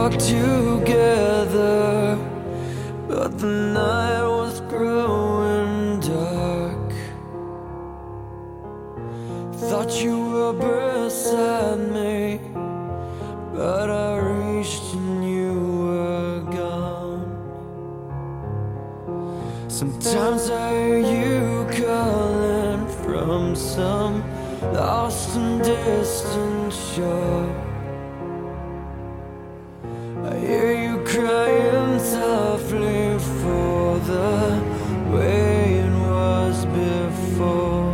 walk together, but the night was growing dark. Thought you were beside me, but I reached and you were gone. Sometimes I hear you calling from some lost and distant shore. I hear you crying softly for the way it was before.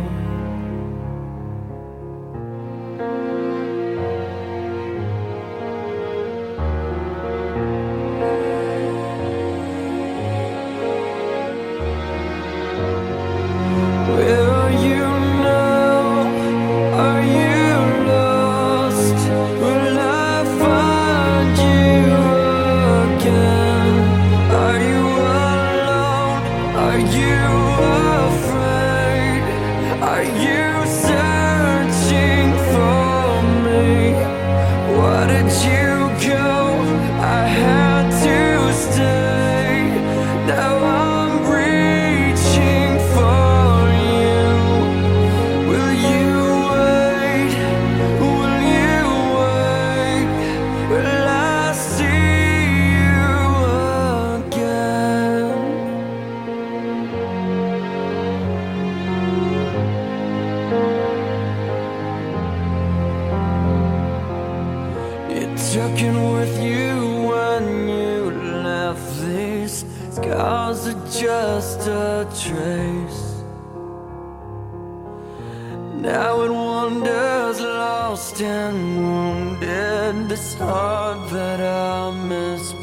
Where are you now? Are you lost? Will I find you again? Are you alone? Are you afraid? Are you searching for me? Why did you go? I had to stay. Now I'm reaching for you. Will you wait? Will you wait? Will I see you again? You took it with you when you left. These scars are just a trace. Now it wanders lost and wounded. This heart that I misplaced.